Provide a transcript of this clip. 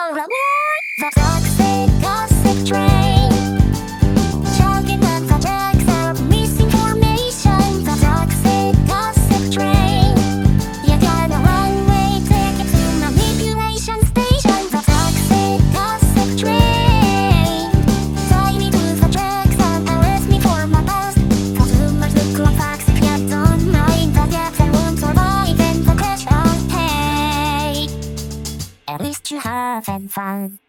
all aboard the toxic gossip train. Chugging on the tracks of misinformation. The toxic gossip train. You got a one-way ticket to manipulation station. The toxic gossip train. Tie me to the tracks and arrest me for my past. Consumers look like facts if you don't mind the depth and won't survive in the crash of hate. At least you're having fun.